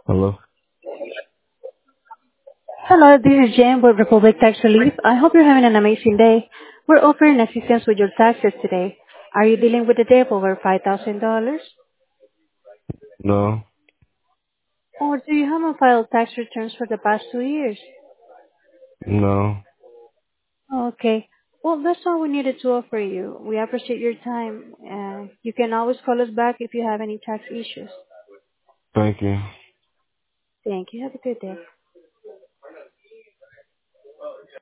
Hello? Hello, this is Jen with Republic Tax Relief. I hope you're having an amazing day. We're offering assistance with your taxes today. Are you dealing with a debt over $5,000? No? Or do you have filed tax returns for the past 2 years? No? Okay. Well, that's all we needed to offer you. We appreciate your time. You can always call us back if you have any tax issues. Thank you. Thank you. Have a good day.